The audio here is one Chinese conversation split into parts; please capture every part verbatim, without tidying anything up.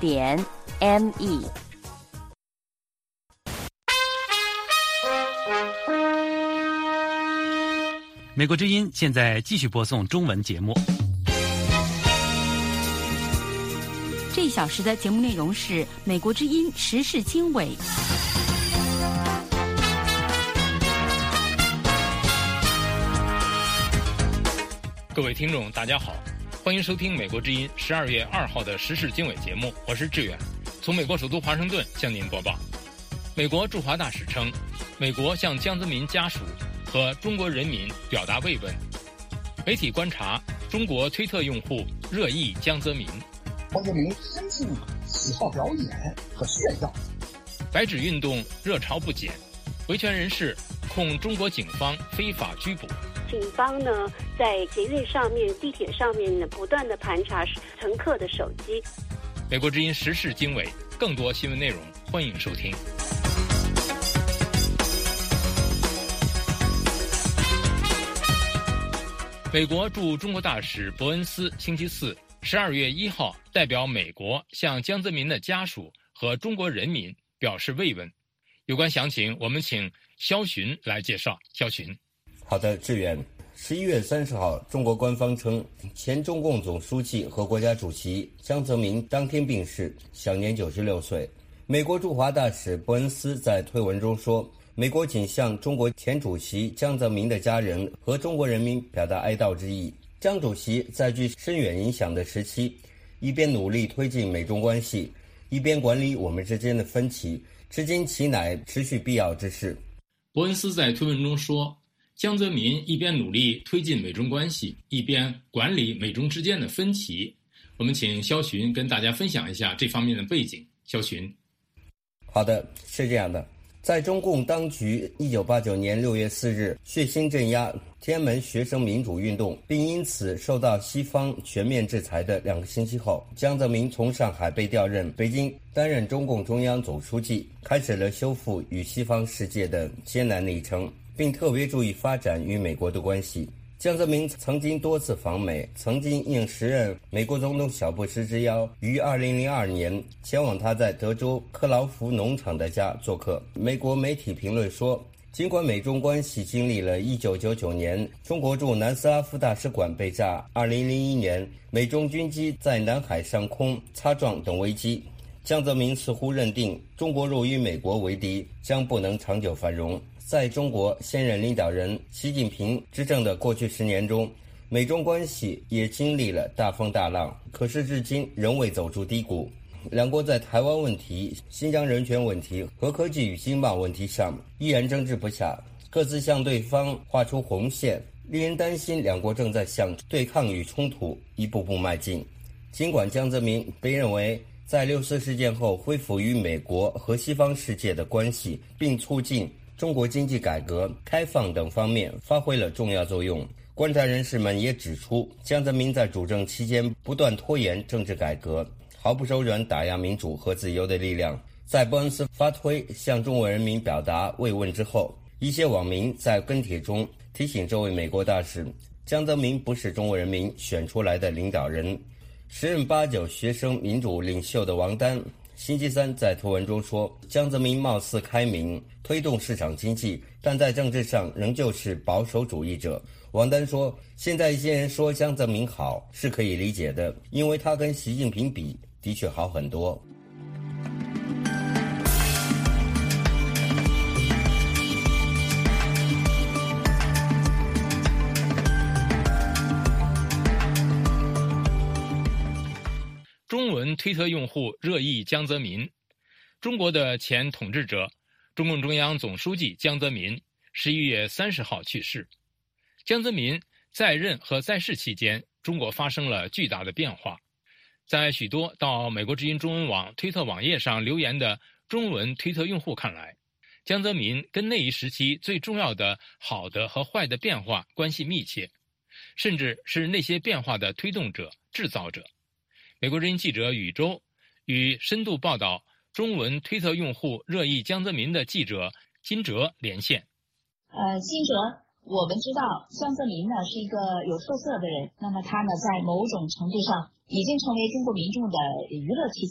点 M E。 美国之音现在继续播送中文节目。 这一小时的节目内容是美国之音时事经纬。 各位听众大家好，欢迎收听美国之音十二月二号的时事经纬节目，我是志远，从美国首都华盛顿向您播报。美国驻华大使称，美国向江泽民家属和中国人民表达慰问。媒体观察，中国推特用户热议江泽民。 江泽民深信喜好表演和炫耀。 白纸运动热潮不减，维权人士控中国警方非法拘捕。 警方呢，在捷运上面、地铁上面呢，不断的盘查乘客的手机。 美国之音时事经纬，更多新闻内容，欢迎收听。美国驻中国大使伯恩斯星期四十二月一号代表美国向江泽民的家属和中国人民表示慰问。有关详情，我们请肖寻来介绍。肖寻。 好的，志远。十一月三十号，中国官方称，前中共总书记和国家主席江泽民当天病逝，享年九十六岁。美国驻华大使伯恩斯在推文中说，美国仅向中国前主席江泽民的家人和中国人民表达哀悼之意。江主席在具深远影响的时期，一边努力推进美中关系，一边管理我们之间的分歧，至今其乃持续必要之事。 伯恩斯在推文中说，江泽民一边努力推进美中关系，一边管理美中之间的分歧。我们请肖寻跟大家分享一下这方面的背景。肖寻。 好的，是这样的，在中共当局一九八九年六月四日血腥镇压天安门学生民主运动，并因此受到西方全面制裁的两个星期后，江泽民从上海被调任北京，担任中共中央总书记，开始了修复与西方世界的艰难历程，并特别注意发展与美国的关系。江泽民曾经多次访美，曾经应时任美国总统小布什之邀，于二零零二年前往他在德州克劳福农场的家做客。美国媒体评论说，尽管美中关系经历了一九九九年中国驻南斯拉夫大使馆被炸，二零零一年美中军机在南海上空擦撞等危机，江泽民似乎认定中国若与美国为敌，将不能长久繁荣。在中国现任领导人习近平执政的过去十年中，美中关系也经历了大风大浪，可是至今仍未走出低谷。两国在台湾问题、新疆人权问题和科技与经贸问题上依然争执不下，各自向对方画出红线，令人担心两国正在向对抗与冲突一步步迈进。尽管江泽民被认为在六四事件后恢复与美国和西方世界的关系，并促进中国经济改革开放等方面发挥了重要作用，观察人士们也指出，江泽民在主政期间不断拖延政治改革，毫不手软打压民主和自由的力量。在伯恩斯发推向中国人民表达慰问之后，一些网民在跟帖中提醒这位美国大使，江泽民不是中国人民选出来的领导人。时任八九学生民主领袖的王丹星期三在图文中说，江泽民貌似开明，推动市场经济，但在政治上仍旧是保守主义者。王丹说，现在一些人说江泽民好是可以理解的，因为他跟习近平比的确好很多。 中文推特用户热议江泽民。中国的前统治者、中共中央总书记江泽民十一月三十号去世。江泽民在任和在世期间，中国发生了巨大的变化。在许多到美国之音中文网推特网页上留言的中文推特用户看来，江泽民跟那一时期最重要的好的和坏的变化关系密切，甚至是那些变化的推动者、制造者。美国之音记者宇宙与深度报道中文推特用户热议江泽民的记者金哲连线。 呃，金哲，我们知道江泽民呢是一个有特色的人，那么他呢在某种程度上已经成为中国民众的娱乐题材。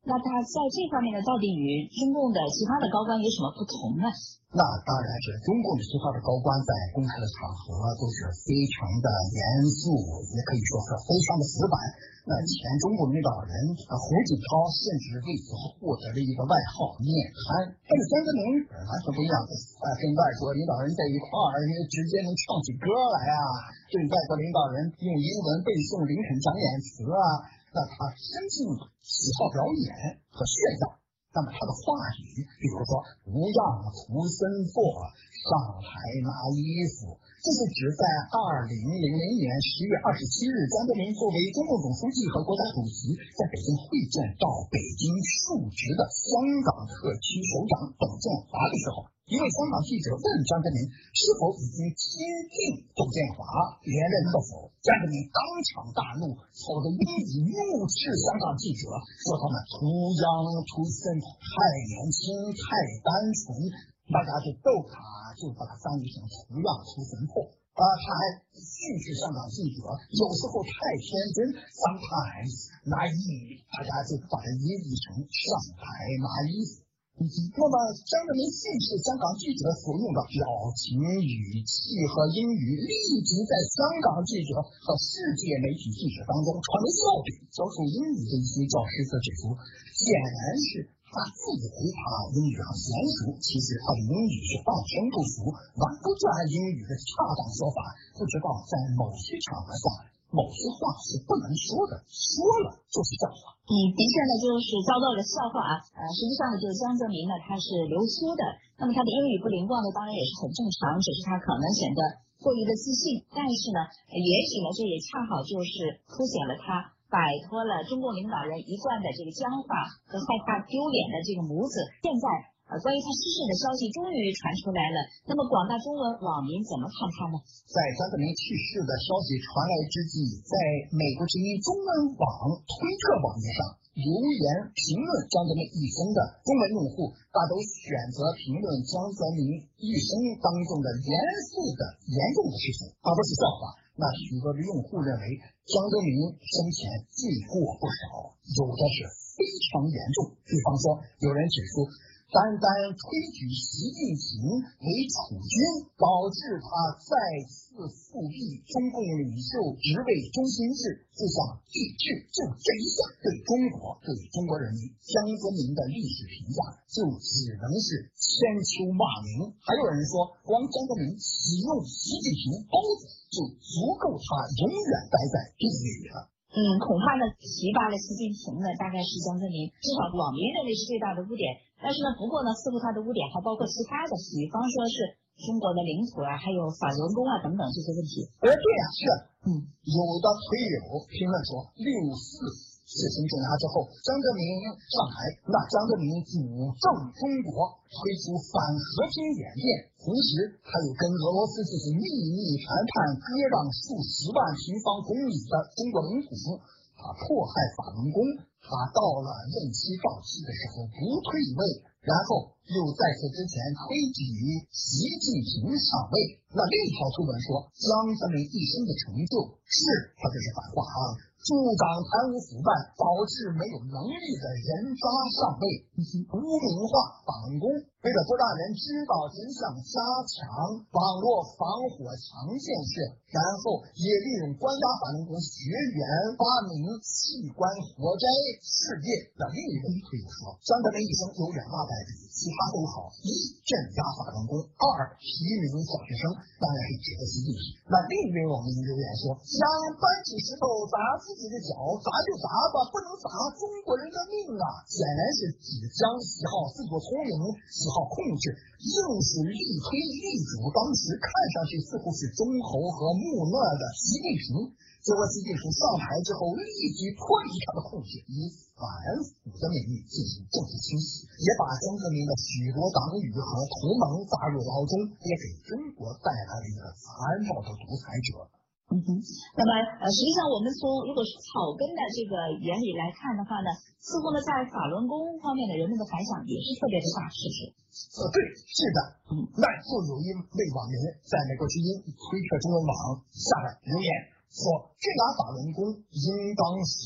那他在这方面呢，到底与中共的其他的高官有什么不同呢？ 那当然是中共的其他的高官在公开的场合都是非常的严肃，也可以说是非常的死板。那前中国领导人胡锦涛甚至为此获得了一个外号面瘫。但是江泽民完全不一样，啊，跟外国领导人在一块儿，直接能唱起歌来啊，对外国领导人用英文背诵林肯讲演词啊，那他深信喜好表演和炫耀。那么他的话语，比如说不让图森做，上台拿衣服，这是指在二零零零年十月二十七日，江泽民作为中共总书记和国家主席，在北京会见到北京述职的香港特区首长董建华的时候，一位香港记者问江泽民是否已经钦定董建华连任特首，江泽民当场大怒，操着英语怒斥香港记者，说他们图央图森太年轻太单纯，大家就逗他，就把他翻译成图样图森破啊，他还训斥香港记者有时候太天真 sometimes 拿意，大家就把它音译成上台拿衣服。那么江泽民训斥香港记者所用的表情、语气和英语，立即在香港记者和世界媒体记者当中传为笑柄。教授英语的一些教师则指出，显然是他自以为他英语很娴熟，其实他的英语是半生不熟，完不转英语的恰当说法，不知道在某些场合下某些话是不能说的，说了就是笑话。 嗯，的确呢，就是遭到了笑话啊。呃，实际上呢，就是江泽民呢，他是留苏的，那么他的英语不灵光呢，当然也是很正常，只是他可能显得过于的自信。但是呢，也许呢，这也恰好就是凸显了他摆脱了中共领导人一贯的这个僵化和害怕丢脸的这个模子。现在呃，关于他逝世的消息终于传出来了，那么广大中文网民怎么看他呢？ 在江泽民去世的消息传来之际，在美国之音中文网推特网页上留言评论江泽民一生的中文用户，大都选择评论江泽民一生当中的严肃的严重的事情，而不是笑话。那许多的用户认为江泽民生前罪过不少，有的是非常严重。比方说，有人指出单单推举习近平为储君，导致他再次复辟中共领袖职位中心制，就想抵制，就这一下对中国对中国人民江泽民的历史评价就只能是千秋骂名。还有人说，光江泽民启用习近平包子就足够他永远待在地狱里了。 嗯，恐怕呢，提拔了习近平呢，大概是江泽民至少网民认为是最大的污点。但是呢，不过呢，似乎他的污点还包括其他的，比方说是中国的领土啊，还有法轮功啊等等这些问题。 呃，对呀、啊，是，嗯，有的推友评论说，六四实行镇压之后，江泽民上台，那江泽民主政中国，推出反和平演变，同时还有跟俄罗斯进行秘密谈判，割让数十万平方公里的中国领土，他迫害法轮功，他到了任期到期的时候不退位，然后又在此之前推举习近平上位。那另一条推文说，江泽民一生的成就是他这是反话啊，助长贪污腐败，导致没有能力的人渣上位，污名化法轮功。为了不让人知道真相，加强网络防火墙建设，然后也利用关押法轮功学员发明器官活摘事业。那另一位推友说，江泽民一生有两大败笔，其他都好：一，镇压法轮功；二，提名小学生，当然是指的习近平。那另一位网民留言说，想搬起石头砸自己的脚，砸就砸吧，不能砸中国人的命啊！显然是指江喜好自作聪明，喜好控制，硬是力推力主当时看上去似乎是忠厚和木讷的习近平。结果习近平上台之后，立即脱离他的控制，以反腐的名义进行政治清洗，也把江泽民的许多党羽和同盟砸入牢中，也给中国带来了一个残暴的独裁者。 嗯哼，那么呃，实际上我们从如果是草根的这个原理来看的话呢，似乎呢在法轮功方面的人们的反响也是特别的大，是不是？ 呃，对，是的。嗯，那就有一位网民在美国之音推特中文网下面留言说，镇压法轮功应当是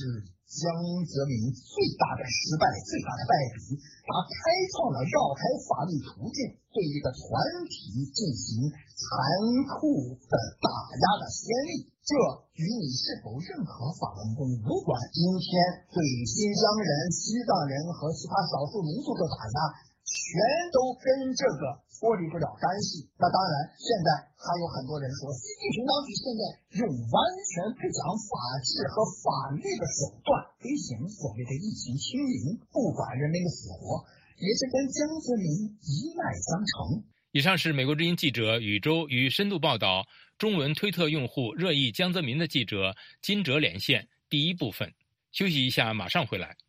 江泽民最大的失败、最大的败笔，他开创了绕开法律途径对这个团体进行残酷的打压的先例。这与你是否认可法轮功无关。今天对新疆人、西藏人和其他少数民族的打压，全都跟这个脱离不了干系。那当然，现在还有很多人说，习近平当局现在用完全不讲法治和法律的手段推行所谓的疫情清零，不管人民的死活，也是跟江泽民一脉相承。 以上是美国之音记者宇宙与深度报道中文推特用户热议江泽民的记者金哲连线第一部分。休息一下，马上回来。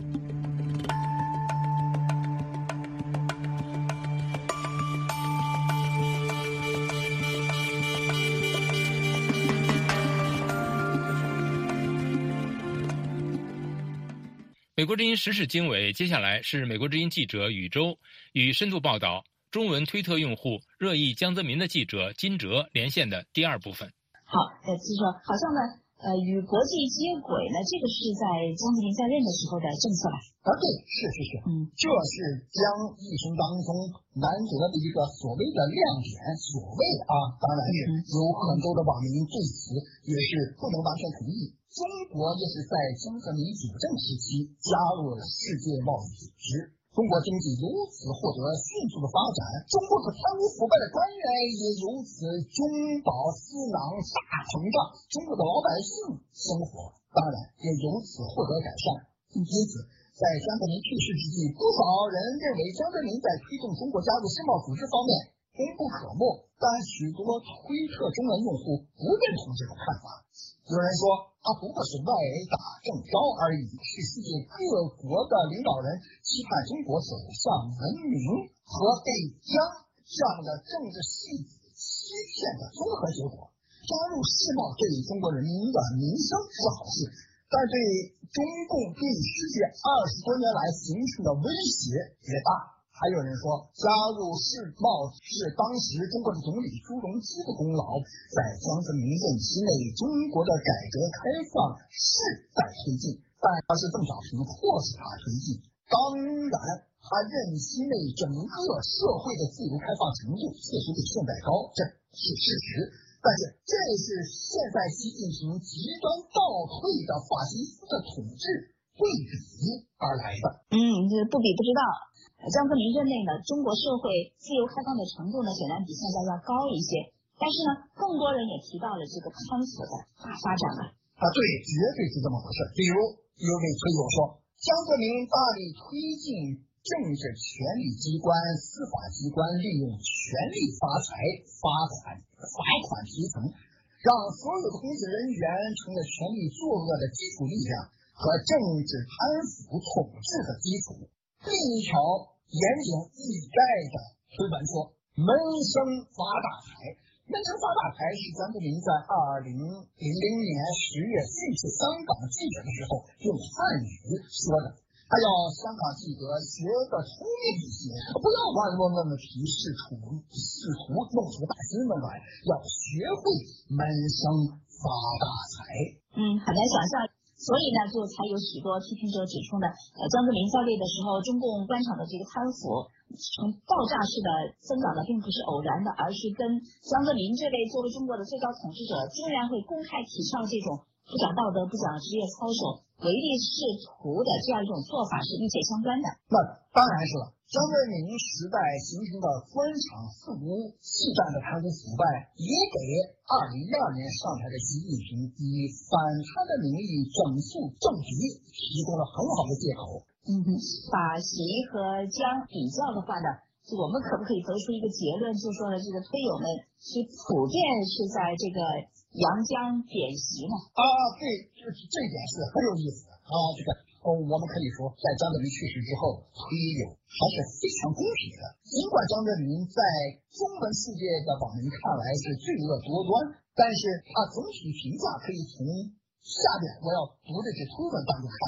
美国之音时事经纬，接下来是美国之音记者宇宙与深度报道中文推特用户热议江泽民的记者金哲连线的第二部分。 好，呃，其实好像呢，呃，与国际接轨呢，这个是在江泽民在任的时候的政策吧？ 啊，对，是是是，嗯，这是江一生当中难得的一个所谓的亮点。所谓啊，当然是有很多的网民对此也是不能完全同意。中国也是在江泽民主政时期加入了世界贸易组织。中国经济由此获得迅速的发展，中国可贪污腐败的官员也由此中饱私囊大膨胀，中国的老百姓生活当然也由此获得改善。因此，在江泽民去世之际，不少人认为江泽民在推动中国加入世贸组织方面功不可没，但许多推特中文用户不认同这种看法。有人说，他不过是外打正招而已，是世界各国的领导人期盼中国走向文明和被江这样的政治戏子欺骗的综合结果。加入世贸对中国人民的民生是好事，但对中共对世界二十多年来形成的威胁也大。还有人说，加入世贸是当时中国的总理朱镕基的功劳，在江泽民任期内，中国的改革开放是在推进，但是邓小平迫使他推进。当然，他任期内整个社会的自由开放程度确实比现在高，这是事实。但是这是现在习近平极端倒退的法西斯的统治对比而来的。 嗯，这不比不知道。江泽民任内呢，中国社会自由开放的程度呢，显然比现在要高一些。但是呢，更多人也提到了这个贪腐的大发展了。 啊，对，绝对是这么回事。比如有位推友说，江泽民大力推进政治权力机关、司法机关利用权力发财、发款、罚款提成，让所有的公职人员成了权力作恶的基础力量和政治贪腐统治的基础。另一条言简意赅的推文说，闷声发大财。闷声发大财是江泽民在二零零零年十月训斥香港记者的时候用汉语说的。他要香港记者学得聪明一些，不要弯弯弯的提试图试图弄出大新闻来，要学会闷声发大财。 嗯，很难想象。所以呢，就才有许多批评者指出呢，呃，江泽民在位的时候，中共官场的这个贪腐呈爆炸式的增长的，并不是偶然的，而是跟江泽民这位作为中国的最高统治者，竟然会公开提倡这种不讲道德、不讲职业操守、唯利是图的这样一种做法是密切相关的。 那当然是了。江泽民时代形成的官场肆无忌惮的贪污腐败，也给二零一二年上台的习近平以反贪的名义整肃政敌提供了很好的借口。 嗯，把习和江比较的话呢，就我们可不可以得出一个结论，就说呢，这个推友们是普遍是在这个扬江贬习呢？ 啊，对，这这一点是很有意思的啊，这个。哦，我们可以说，在江泽民去世之后，推友还是非常公平的。尽管江泽民在中文世界的网民看来是罪恶多端，但是啊，总体评价可以从下面我要读的这推文当中看出。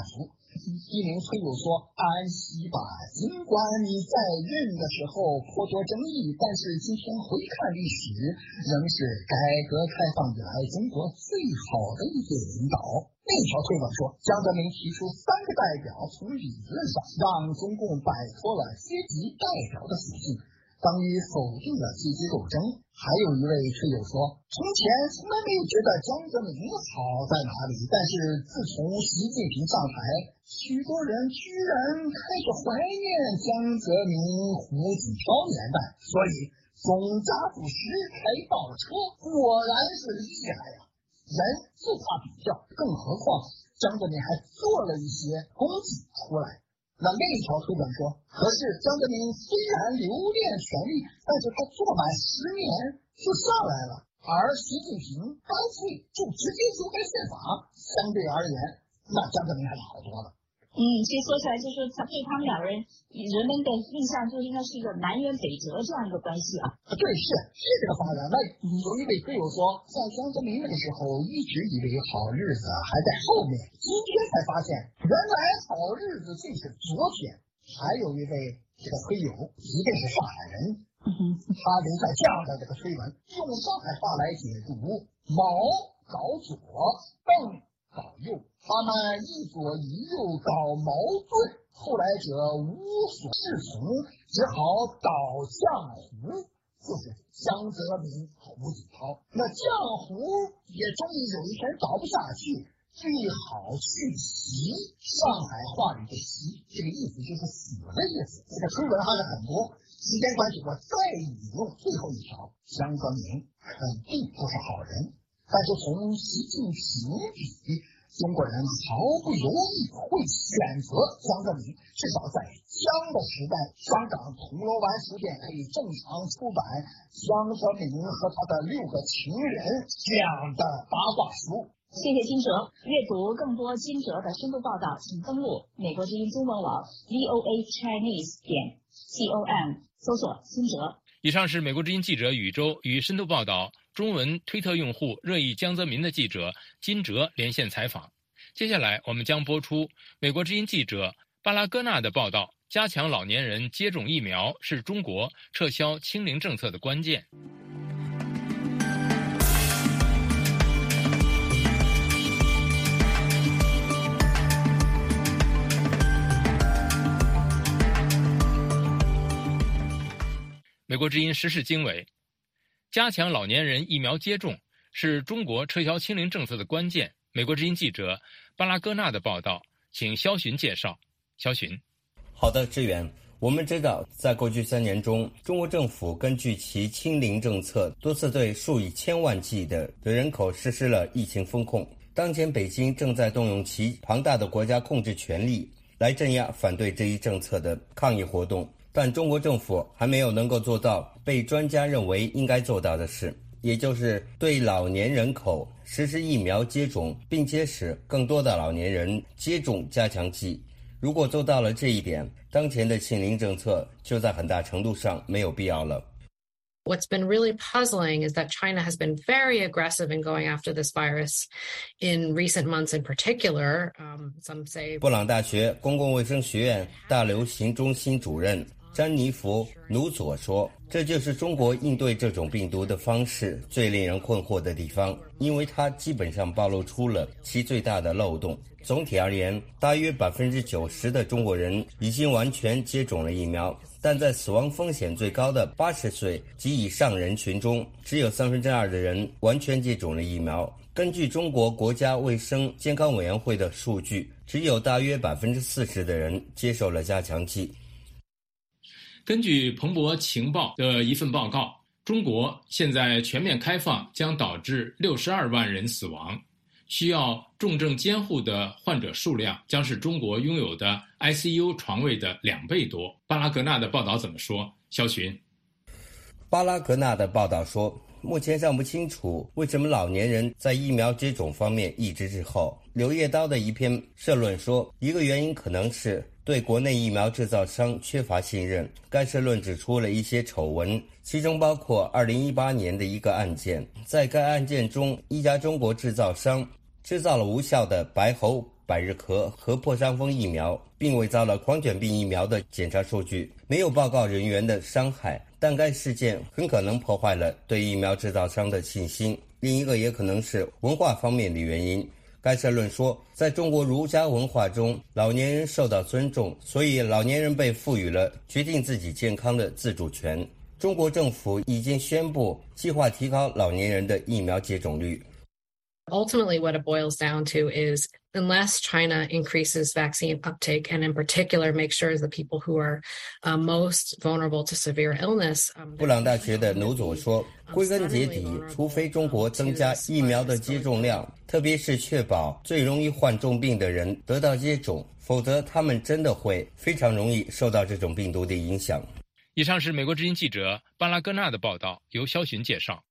一名推友说，安息吧，尽管你在任的时候颇多争议，但是今天回看历史，仍是改革开放以来中国最好的一届领导。另一条推文说，江泽民提出三个代表，从理论上让中共摆脱了阶级代表的属性，等于否定了阶级斗争。还有一位推友说，从前从来没有觉得江泽民好在哪里，但是自从习近平上台，许多人居然开始怀念江泽民、胡锦涛年代，所以总家主席开倒车果然是厉害呀、啊！人就怕比较，更何况江泽民还做了一些功绩出来。那另一条推文说，可是江泽民虽然留恋权力，但是他做满十年就上来了，而习近平干脆就直接修改宪法，相对而言，那江泽民还是好多了。 嗯，其实说起来就是他对他们两个人，人们的印象就应该是一个南辕北辙这样一个关系啊。 对，是是这个发展。那有一位队友说，在江泽民那个时候，一直以为好日子还在后面，今天才发现，原来好日子就是昨天。还有一位这个推友，一定是上海人，他留下这样的这个推文，用上海话来解读：毛搞左，邓搞右，他们一左一右搞矛盾，后来者无所适从，只好倒江湖，就是江泽民、胡锦涛。那江湖也终于有一天倒不下去，最好去习。上海话里的习，这个意思就是死的意思。这个推文还是很多，时间关系我再引用最后一条：江泽民肯定不是好人，但是从习近平比，中国人毫不犹豫会选择江泽民。至少在江的时代，香港铜锣湾书店可以正常出版江泽民和他的六个情人这样的八卦书。 谢谢金哲。阅读更多金哲的深度报道，请登录美国之音中文网 V O A Chinese 点 com 搜索金哲。 以上是美国之音记者宇宙与深度报道中文推特用户热议江泽民的记者金哲连线采访。接下来我们将播出美国之音记者巴拉戈纳的报道：加强老年人接种疫苗是中国撤销清零政策的关键。美国之音时事经纬：加强老年人疫苗接种是中国撤销清零政策的关键。美国之音记者巴拉戈纳的报道，请肖寻介绍。肖寻。 好的，志远。我们知道，在过去三年中，中国政府根据其清零政策，多次对数以千万计的人口实施了疫情封控。当前北京正在动用其庞大的国家控制权力来镇压反对这一政策的抗议活动，但中国政府还没有能够做到被专家认为应该做到的事，也就是对老年人口实施疫苗接种，并且使更多的老年人接种加强剂。如果做到了这一点，当前的清零政策就在很大程度上没有必要了。 What's been really puzzling is that China has been very aggressive in going after this virus in recent months in particular. Um, some say... 布朗大学公共卫生学院大流行中心主任詹妮弗·努佐说，这就是中国应对这种病毒的方式最令人困惑的地方，因为它基本上暴露出了其最大的漏洞。总体而言，大约 百分之九十 的中国人已经完全接种了疫苗，但在死亡风险最高的八十岁及以上人群中，只有三分之二的人完全接种了疫苗。根据中国国家卫生健康委员会的数据，只有大约 百分之四十 的人接受了加强剂。 根据彭博情报的一份报告，中国现在全面开放将导致六十二万人死亡，需要重症监护的患者数量将是中国拥有的 I C U 床位的两倍多。巴拉格纳的报道怎么说？肖寻。 巴拉格纳的报道说，目前尚不清楚为什么老年人在疫苗接种方面一直滞后。柳叶刀的一篇社论说，一个原因可能是对国内疫苗制造商缺乏信任。该社论指出了一些丑闻，其中包括二零一八年的一个案件。在该案件中，一家中国制造商制造了无效的白喉百日咳和破伤风疫苗，并伪造了狂犬病疫苗的检查数据，没有报告人员的伤害，但该事件很可能破坏了对疫苗制造商的信心。另一个也可能是文化方面的原因。该社论说，在中国儒家文化中，老年人受到尊重，所以老年人被赋予了决定自己健康的自主权。中国政府已经宣布计划提高老年人的疫苗接种率。 Ultimately, what it boils down to is unless China increases vaccine uptake and in particular makes sure the people who are uh, most vulnerable to severe illness. Um, 布朗大学的努佐说，归根结底，除非中国增加疫苗的接种量，特别是确保最容易患重病的人得到接种，否则他们真的会非常容易受到这种病毒的影响。 以上是美国之音记者巴拉戈纳的报道，由肖寻介绍。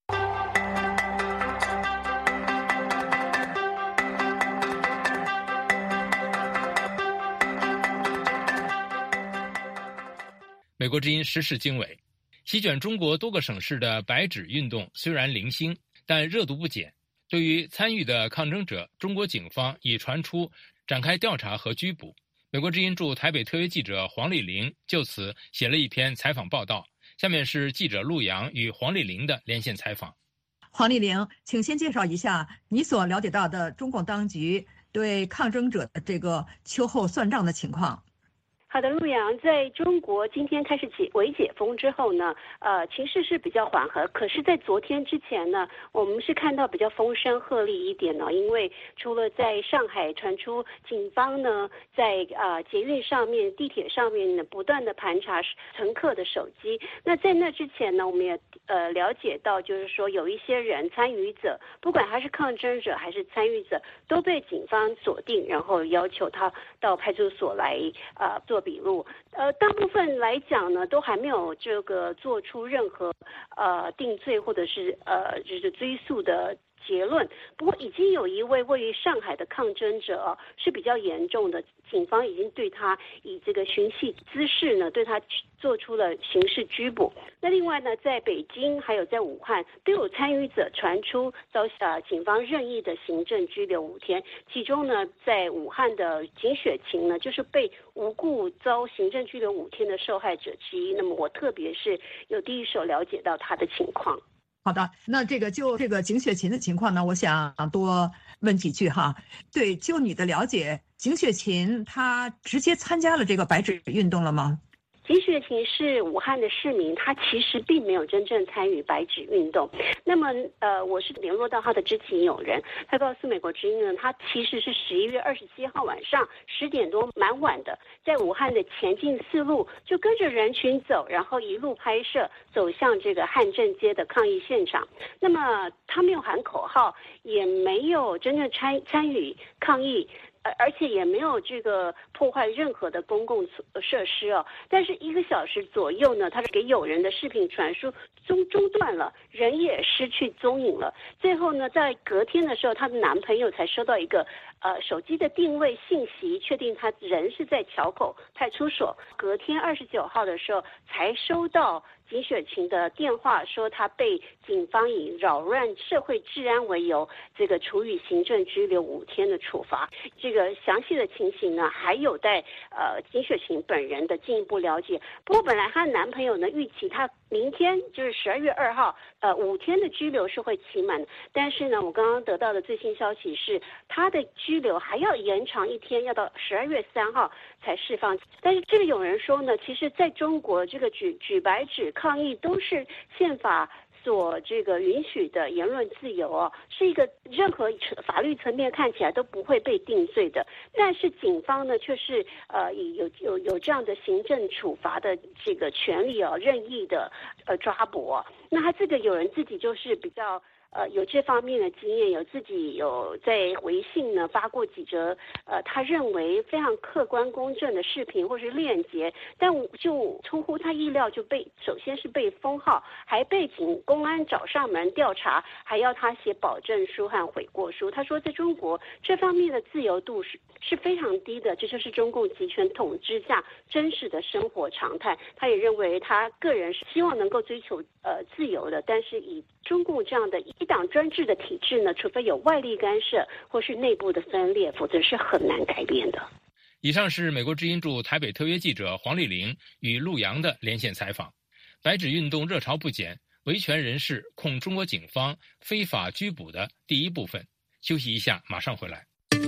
美国之音时事经纬，席卷中国多个省市的白纸运动虽然零星，但热度不减。对于参与的抗争者，中国警方已传出展开调查和拘捕。美国之音驻台北特约记者黄丽玲就此写了一篇采访报道。下面是记者陆阳与黄丽玲的连线采访。 黄丽玲，请先介绍一下你所了解到的中共当局对抗争者的这个秋后算账的情况。 好的，陆阳，在中国今天开始解围解封之后呢，呃，情势是比较缓和。可是，在昨天之前呢，我们是看到比较风声鹤唳一点呢，因为除了在上海传出警方呢在呃捷运上面、地铁上面呢不断的盘查乘客的手机，那在那之前呢，我们也呃了解到，就是说有一些人参与者，不管他是抗争者还是参与者，都被警方锁定，然后要求他到派出所来呃做笔录，呃，大部分来讲呢，都还没有这个做出任何呃定罪或者是呃就是追诉的结论。不过，已经有一位位于上海的抗争者、哦、是比较严重的，警方已经对他以这个寻衅滋事呢，对他做出了刑事拘捕。那另外呢，在北京还有在武汉都有参与者传出遭呃警方任意的行政拘留五天，其中呢，在武汉的景雪琴呢，就是被无故遭行政拘留五天的受害者之一。那么我特别是有第一手了解到他的情况。 好的，那这个就这个景雪琴的情况呢，我想多问几句哈。对，就你的了解，景雪琴她直接参加了这个白纸运动了吗？ 景雪琴是武汉的市民，他其实并没有真正参与白纸运动。那么，呃，我是联络到他的知情友人，他告诉美国之音呢，他其实是十一月二十七号晚上十点多，蛮晚的，在武汉的前进四路就跟着人群走，然后一路拍摄走向这个汉正街的抗议现场。那么他没有喊口号，也没有真正参参与抗议。呃，而且也没有这个破坏任何的公共设施哦。但是一个小时左右呢，他是给友人的视频传输中中断了，人也失去踪影了。最后呢，在隔天的时候，她的男朋友才收到一个呃手机的定位信息，确定他人是在桥口派出所。隔天二十九号的时候，才收到景雪琴的电话，说他被警方以扰乱社会治安为由，这个处以行政拘留五天的处罚。这个详细的情形呢，还有待呃景雪琴本人的进一步了解。不过本来她的男朋友呢，预期她明天就是十二月二号，呃五天的拘留是会期满的。但是呢，我刚刚得到的最新消息是，她的拘留还要延长一天，要到十二月三号才释放。但是这个有人说呢，其实在中国这个举举白纸抗议都是宪法所这个允许的言论自由哦，是一个任何法律层面看起来都不会被定罪的。但是警方呢，却是呃有有有这样的行政处罚的这个权利哦，任意的呃抓捕哦。那他这个有人自己就是比较。呃，有这方面的经验，有自己有在微信呢发过几则，呃，他认为非常客观公正的视频或是链接，但就出乎他意料，就被首先是被封号，还被警公安找上门调查，还要他写保证书和悔过书。他说，在中国这方面的自由度是是非常低的，这就是中共集权统治下真实的生活常态。他也认为他个人是希望能够追求呃自由的，但是以中共这样的一党专制的体制呢，除非有外力干涉或是内部的分裂，否则是很难改变的。 以上是美国之音驻台北特约记者黄丽玲与陆洋的连线采访。白纸运动热潮不减，维权人士控中国警方非法拘捕的第一部分。休息一下，马上回来。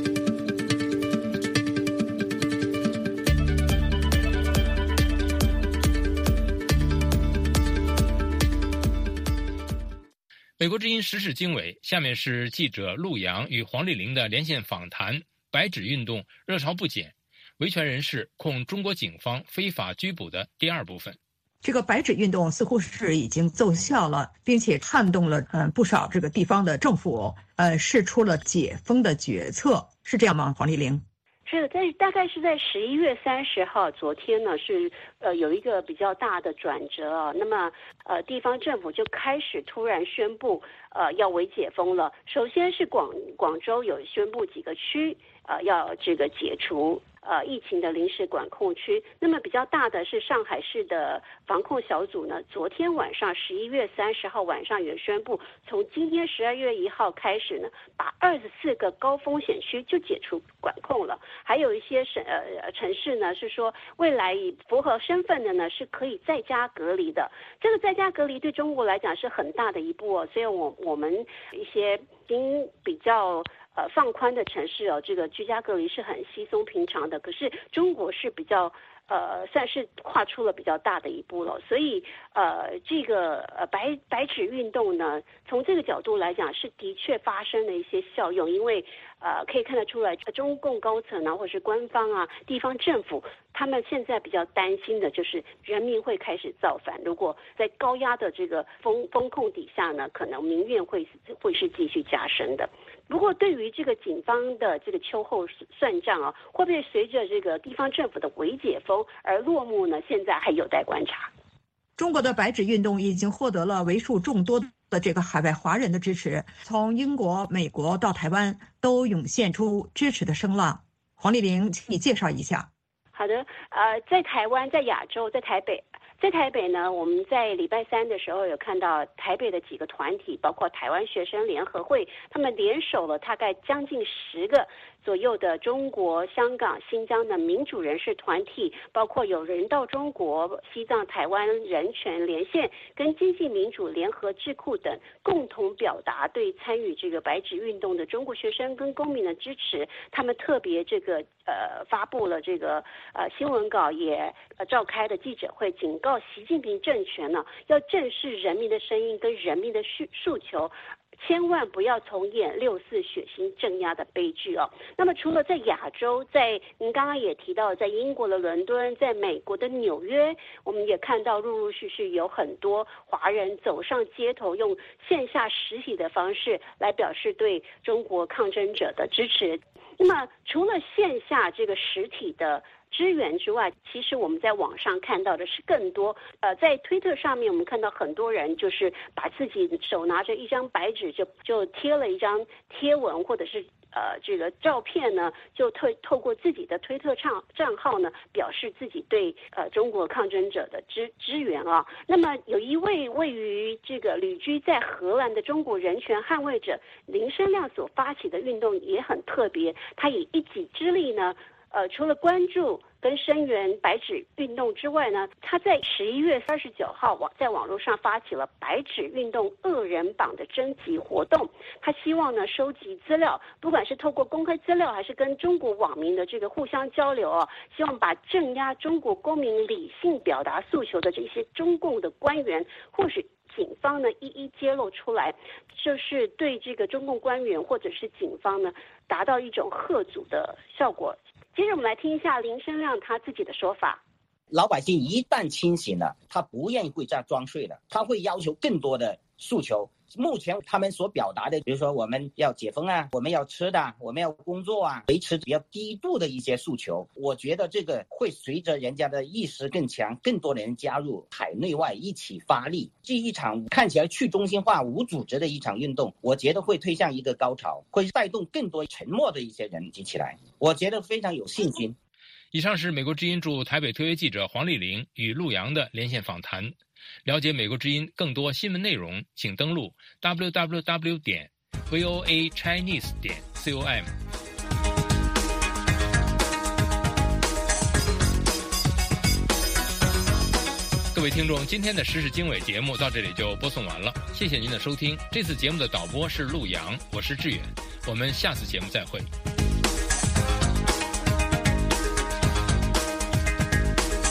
美国之音时事经纬，下面是记者陆洋与黄丽玲的连线访谈。白纸运动热潮不减，维权人士控中国警方非法拘捕的第二部分。 这个白纸运动似乎是已经奏效了，并且撼动了嗯不少这个地方的政府，呃，释出了解封的决策，是这样吗？黄丽玲。 是的，在大概是在十一月三十号，昨天呢是呃有一个比较大的转折啊。那么呃地方政府就开始突然宣布呃要微解封了。首先是广广州有宣布几个区呃要这个解除呃疫情的临时管控区。那么比较大的是上海市的防控小组呢，昨天晚上十一月三十号晚上也宣布，从今天十二月一号开始呢，把二十四个高风险区就解除管控了。还有一些省呃城市呢是说，未来以符合身份的呢是可以在家隔离的。这个在家隔离对中国来讲是很大的一步哦，所以我我们一些经比较呃放宽的城市哦，这个居家隔离是很稀松平常的。可是中国是比较呃算是跨出了比较大的一步了，所以呃这个呃白白纸运动呢，从这个角度来讲是的确发生了一些效用，因为呃可以看得出来，中共高层啊，或是官方啊、地方政府，他们现在比较担心的就是人民会开始造反。如果在高压的这个风风控底下呢，可能民怨会会是继续加深的。不过对于这个警方的这个秋后算账啊，会不会随着这个地方政府的微解封而落幕呢？现在还有待观察。 中国的白纸运动已经获得了为数众多的这个海外华人的支持，从英国、美国到台湾都涌现出支持的声浪。黄丽玲，请你介绍一下。 好的，呃，在台湾，在亚洲，在台北。在台北呢，我们在礼拜三的时候有看到台北的几个团体，包括台湾学生联合会，他们联手了大概将近十个左右的中国、香港、新疆的民主人士团体，包括有人道中国、西藏台湾人权连线跟经济民主联合智库等，共同表达对参与这个白纸运动的中国学生跟公民的支持。他们特别这个呃发布了这个呃新闻稿，也呃召开的记者会，警告习近平政权呢，要正视人民的声音跟人民的诉诉求，千万不要重演六四血腥镇压的悲剧哦。那么除了在亚洲，在您刚刚也提到，在英国的伦敦，在美国的纽约，我们也看到陆陆续续有很多华人走上街头，用线下实体的方式来表示对中国抗争者的支持。那么除了线下这个实体的支援之外，其实我们在网上看到的是更多。呃，在推特上面，我们看到很多人就是把自己手拿着一张白纸，就就贴了一张贴文，或者是呃这个照片呢，就透透过自己的推特账账号呢，表示自己对呃中国抗争者的支支援啊。那么有一位位于这个旅居在荷兰的中国人权捍卫者林生亮所发起的运动也很特别，他以一己之力呢。呃，除了关注跟声援白纸运动之外呢，他在十一月二十九号网在网络上发起了白纸运动恶人榜的征集活动。他希望呢收集资料，不管是透过公开资料，还是跟中国网民的这个互相交流啊，希望把镇压中国公民理性表达诉求的这些中共的官员或许警方呢一一揭露出来，就是对这个中共官员或者是警方呢达到一种吓阻的效果。接着我们来听一下林生亮他自己的说法。 老百姓一旦清醒了，他不愿意会再装睡了，他会要求更多的诉求， 目前他们所表达的，比如说我们要解封啊，我们要吃的，我们要工作啊，维持比较低度的一些诉求，我觉得这个会随着人家的意识更强，更多的人加入，海内外一起发力，这一场看起来去中心化无组织的一场运动，我觉得会推向一个高潮，会带动更多沉默的一些人集起来，我觉得非常有信心。 以上是美国之音驻台北特约记者黄丽玲与陆洋的连线访谈。了解美国之音更多新闻内容，请登录 double-u double-u double-u 点 v o a chinese 点 com。各位听众，今天的时事经纬节目到这里就播送完了，谢谢您的收听。这次节目的导播是陆洋，我是志远，我们下次节目再会。